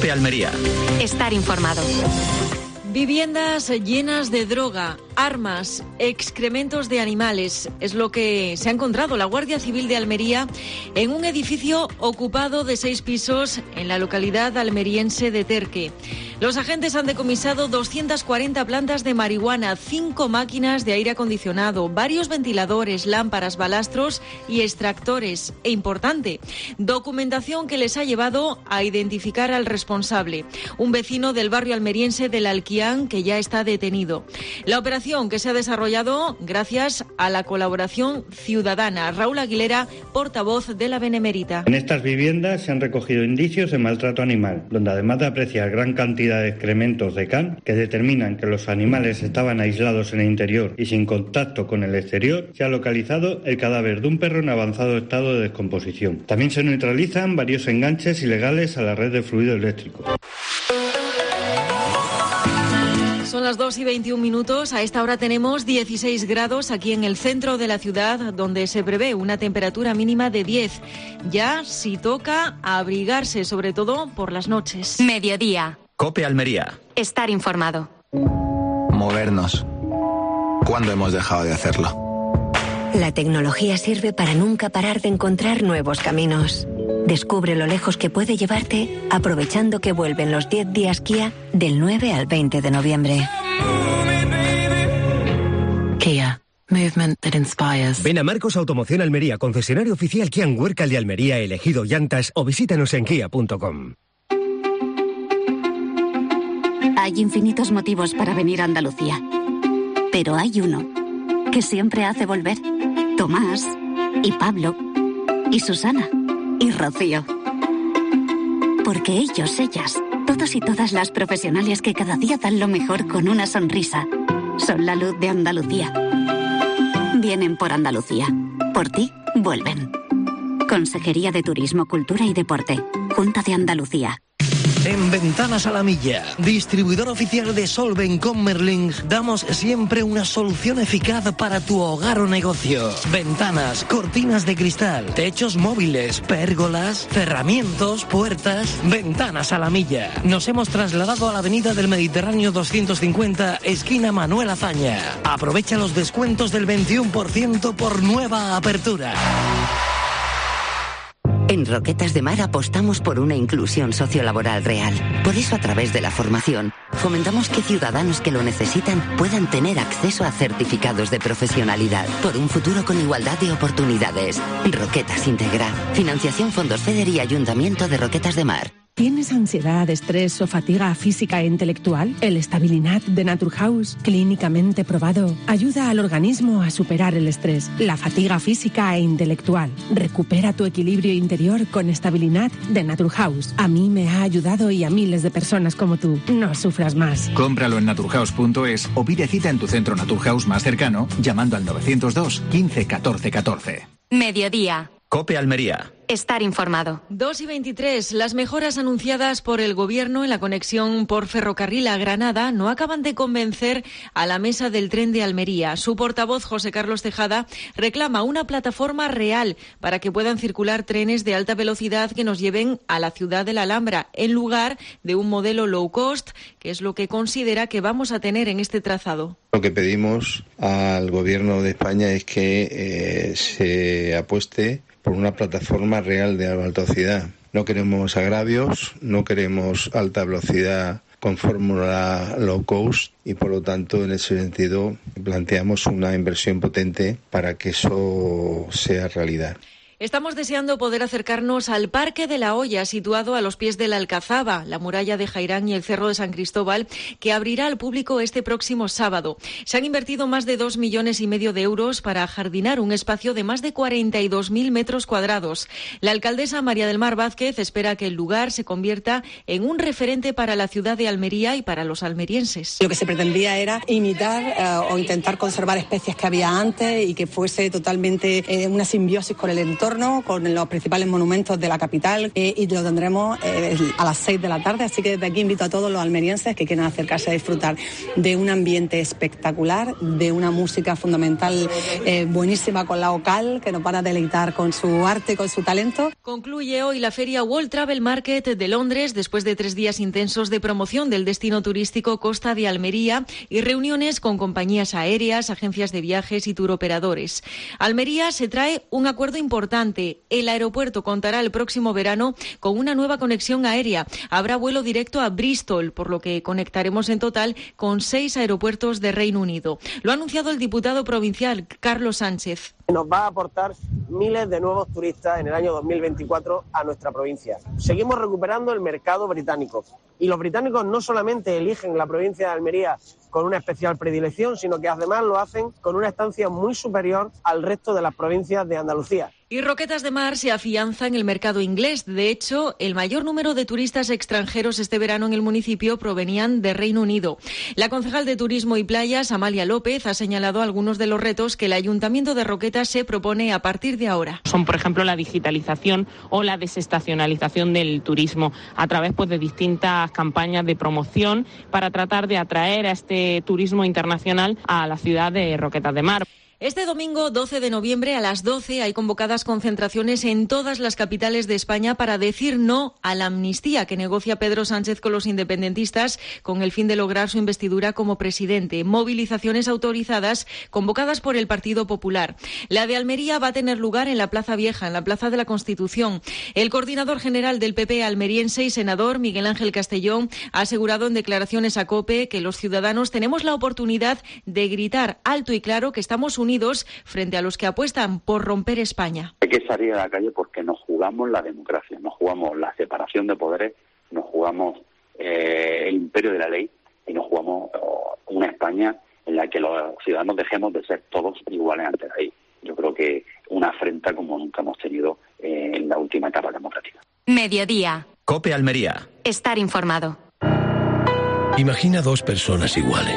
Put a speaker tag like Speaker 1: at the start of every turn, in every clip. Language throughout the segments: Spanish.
Speaker 1: COPE Almería.
Speaker 2: Estar informado.
Speaker 3: Viviendas llenas de droga, armas, excrementos de animales. Es lo que se ha encontrado la Guardia Civil de Almería en un edificio ocupado de 6 pisos en la localidad almeriense de Terque. Los agentes han decomisado 240 plantas de marihuana, 5 máquinas de aire acondicionado, varios ventiladores, lámparas, balastros y extractores. E importante, documentación que les ha llevado a identificar al responsable, un vecino del barrio almeriense del Alquián, que ya está detenido. La operación que se ha desarrollado gracias a la colaboración ciudadana. Raúl Aguilera, portavoz de la Benemérita.
Speaker 4: En estas viviendas se han recogido indicios de maltrato animal, donde además de apreciar gran cantidad de excrementos de can que determinan que los animales estaban aislados en el interior y sin contacto con el exterior, se ha localizado el cadáver de un perro en avanzado estado de descomposición. También se neutralizan varios enganches ilegales a la red de fluido eléctrico.
Speaker 3: Son las 2:21. A esta hora tenemos 16 grados aquí en el centro de la ciudad, donde se prevé una temperatura mínima de 10. Ya si toca abrigarse, sobre todo por las noches.
Speaker 2: Mediodía.
Speaker 1: COPE Almería.
Speaker 2: Estar informado.
Speaker 5: Movernos. ¿Cuándo hemos dejado de hacerlo?
Speaker 6: La tecnología sirve para nunca parar de encontrar nuevos caminos. Descubre lo lejos que puede llevarte aprovechando que vuelven los 10 días Kia del 9 al 20 de noviembre.
Speaker 7: Kia. Movement that inspires.
Speaker 8: Ven a Marcos Automoción Almería, concesionario oficial Kia en Huércal de Almería, elegido llantas, o visítanos en kia.com.
Speaker 9: Hay infinitos motivos para venir a Andalucía, pero hay uno que siempre hace volver. Tomás, y Pablo, y Susana, y Rocío. Porque ellas, todos y todas las profesionales que cada día dan lo mejor con una sonrisa, son la luz de Andalucía. Vienen por Andalucía. Por ti, vuelven. Consejería de Turismo, Cultura y Deporte. Junta de Andalucía.
Speaker 10: En Ventanas a la Milla, distribuidor oficial de Solven con Merlin, damos siempre una solución eficaz para tu hogar o negocio. Ventanas, cortinas de cristal, techos móviles, pérgolas, cerramientos, puertas. Ventanas a la Milla. Nos hemos trasladado a la avenida del Mediterráneo 250, esquina Manuel Azaña. Aprovecha los descuentos del 21% por nueva apertura.
Speaker 11: En Roquetas de Mar apostamos por una inclusión sociolaboral real. Por eso, a través de la formación, fomentamos que ciudadanos que lo necesitan puedan tener acceso a certificados de profesionalidad. Por un futuro con igualdad de oportunidades. Roquetas Integra. Financiación Fondos FEDER y Ayuntamiento de Roquetas de Mar.
Speaker 12: ¿Tienes ansiedad, estrés o fatiga física e intelectual? El Stabilinat de Naturhaus, clínicamente probado, ayuda al organismo a superar el estrés, la fatiga física e intelectual. Recupera tu equilibrio interior con Stabilinat de Naturhaus. A mí me ha ayudado y a miles de personas como tú. No sufras más.
Speaker 13: Cómpralo en naturhaus.es o pide cita en tu centro Naturhaus más cercano llamando al 902 15 14 14.
Speaker 2: Mediodía.
Speaker 1: COPE Almería.
Speaker 2: Estar informado.
Speaker 3: 2:23. Las mejoras anunciadas por el Gobierno en la conexión por ferrocarril a Granada no acaban de convencer a la mesa del tren de Almería. Su portavoz, José Carlos Tejada, reclama una plataforma real para que puedan circular trenes de alta velocidad que nos lleven a la ciudad de la Alhambra, en lugar de un modelo low cost, que es lo que considera que vamos a tener en este trazado.
Speaker 14: Lo que pedimos al Gobierno de España es que se apueste por una plataforma real de alta velocidad. No queremos agravios, no queremos alta velocidad con fórmula low cost y por lo tanto en ese sentido planteamos una inversión potente para que eso sea realidad.
Speaker 3: Estamos deseando poder acercarnos al Parque de la Hoya, situado a los pies de la Alcazaba, la muralla de Jairán y el Cerro de San Cristóbal, que abrirá al público este próximo sábado. Se han invertido más de 2,5 millones de euros para ajardinar un espacio de más de 42.000 metros cuadrados. La alcaldesa María del Mar Vázquez espera que el lugar se convierta en un referente para la ciudad de Almería y para los almerienses.
Speaker 15: Lo que se pretendía era imitar o intentar conservar especies que había antes y que fuese totalmente una simbiosis con el entorno entorno, con los principales monumentos de la capital, y lo tendremos a las 6 de la tarde, así que desde aquí invito a todos los almerienses que quieran acercarse a disfrutar de un ambiente espectacular, de una música fundamental buenísima con la OCAL, que nos van a deleitar con su arte, con su talento.
Speaker 3: Concluye hoy la feria World Travel Market de Londres, después de 3 días intensos de promoción del destino turístico Costa de Almería y reuniones con compañías aéreas, agencias de viajes y turoperadores. Almería se trae un acuerdo importante. El aeropuerto contará el próximo verano con una nueva conexión aérea. Habrá vuelo directo a Bristol, por lo que conectaremos en total con 6 aeropuertos de Reino Unido. Lo ha anunciado el diputado provincial Carlos Sánchez.
Speaker 16: Nos va a aportar miles de nuevos turistas en el año 2024 a nuestra provincia. Seguimos recuperando el mercado británico y los británicos no solamente eligen la provincia de Almería con una especial predilección, sino que además lo hacen con una estancia muy superior al resto de las provincias de Andalucía.
Speaker 3: Y Roquetas de Mar se afianza en el mercado inglés. De hecho, el mayor número de turistas extranjeros este verano en el municipio provenían de Reino Unido. La concejal de Turismo y Playas, Amalia López, ha señalado algunos de los retos que el Ayuntamiento de Roquetas se propone a partir de ahora.
Speaker 17: Son, por ejemplo, la digitalización o la desestacionalización del turismo a través de distintas campañas de promoción para tratar de atraer a este turismo internacional a la ciudad de Roquetas de Mar.
Speaker 3: Este domingo 12 de noviembre a las 12 hay convocadas concentraciones en todas las capitales de España para decir no a la amnistía que negocia Pedro Sánchez con los independentistas con el fin de lograr su investidura como presidente. Movilizaciones autorizadas convocadas por el Partido Popular. La de Almería va a tener lugar en la Plaza Vieja, en la Plaza de la Constitución. El coordinador general del PP almeriense y senador, Miguel Ángel Castellón, ha asegurado en declaraciones a COPE que los ciudadanos tenemos la oportunidad de gritar alto y claro que estamos unidos frente a los que apuestan por romper España.
Speaker 18: Hay que salir a la calle porque nos jugamos la democracia, nos jugamos la separación de poderes, nos jugamos el imperio de la ley y nos jugamos una España en la que los ciudadanos dejemos de ser todos iguales ante la ley. Yo creo que una afrenta como nunca hemos tenido en la última etapa democrática.
Speaker 2: Mediodía.
Speaker 1: COPE Almería.
Speaker 2: Estar informado.
Speaker 19: Imagina 2 personas iguales.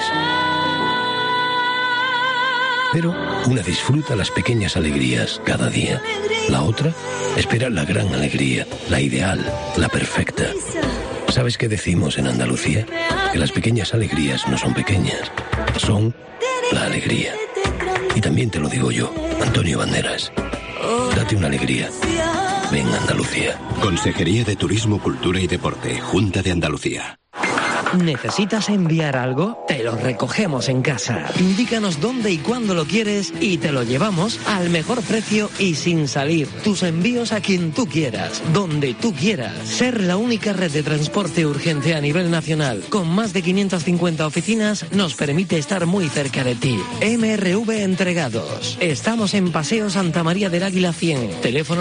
Speaker 19: Pero una disfruta las pequeñas alegrías cada día. La otra espera la gran alegría, la ideal, la perfecta. ¿Sabes qué decimos en Andalucía? Que las pequeñas alegrías no son pequeñas, son la alegría. Y también te lo digo yo, Antonio Banderas. Date una alegría. Ven Andalucía.
Speaker 20: Consejería de Turismo, Cultura y Deporte, Junta de Andalucía.
Speaker 10: ¿Necesitas enviar algo? Te lo recogemos en casa. Indícanos dónde y cuándo lo quieres y te lo llevamos al mejor precio y sin salir. Tus envíos a quien tú quieras, donde tú quieras. Ser la única red de transporte urgente a nivel nacional, con más de 550 oficinas, nos permite estar muy cerca de ti. MRV Entregados. Estamos en Paseo Santa María del Águila 100. Teléfono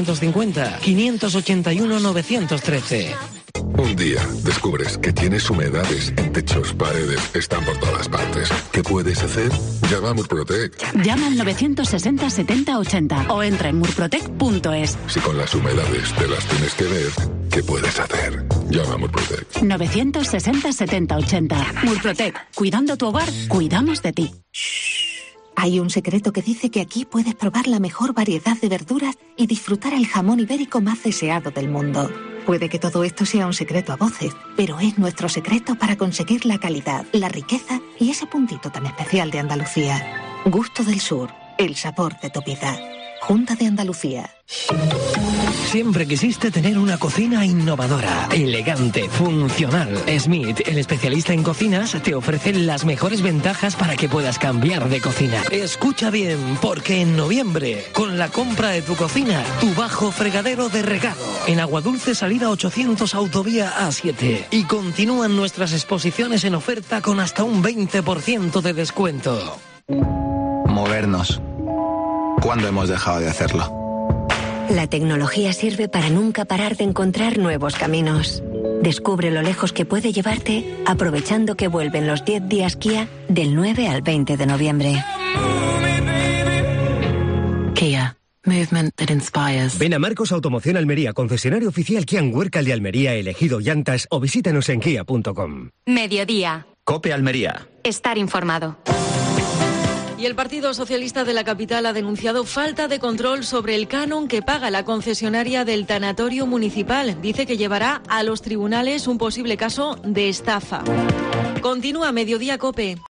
Speaker 10: 950-581-913.
Speaker 21: Un día descubres que tienes humedades en techos, paredes, están por todas partes. ¿Qué puedes hacer? Llama a Murprotec.
Speaker 9: Llama al 960 70 80 o entra en murprotec.es.
Speaker 21: Si con las humedades te las tienes que ver, ¿qué puedes hacer? Llama a Murprotec.
Speaker 9: 960 70 80. Murprotec. Cuidando tu hogar, cuidamos de ti.
Speaker 22: Hay un secreto que dice que aquí puedes probar la mejor variedad de verduras y disfrutar el jamón ibérico más deseado del mundo. Puede que todo esto sea un secreto a voces, pero es nuestro secreto para conseguir la calidad, la riqueza y ese puntito tan especial de Andalucía. Gusto del Sur, el sabor de tu vida. Junta de Andalucía.
Speaker 10: Siempre quisiste tener una cocina innovadora, elegante, funcional. Smith, el especialista en cocinas, te ofrece las mejores ventajas para que puedas cambiar de cocina. Escucha bien, porque en noviembre, con la compra de tu cocina, tu bajo fregadero de regalo, en Aguadulce salida 800 autovía A7. Y continúan nuestras exposiciones en oferta con hasta un 20% de descuento.
Speaker 5: Movernos. ¿Cuándo hemos dejado de hacerlo?
Speaker 6: La tecnología sirve para nunca parar de encontrar nuevos caminos. Descubre lo lejos que puede llevarte aprovechando que vuelven los 10 días Kia del 9 al 20 de noviembre.
Speaker 7: Kia. Movement that inspires.
Speaker 8: Ven a Marcos Automoción Almería, concesionario oficial Kia Huércal de Almería, elegido llantas, o visítanos en kia.com.
Speaker 2: Mediodía.
Speaker 1: COPE Almería.
Speaker 2: Estar informado.
Speaker 3: Y el Partido Socialista de la capital ha denunciado falta de control sobre el canon que paga la concesionaria del tanatorio municipal. Dice que llevará a los tribunales un posible caso de estafa. Continúa Mediodía COPE.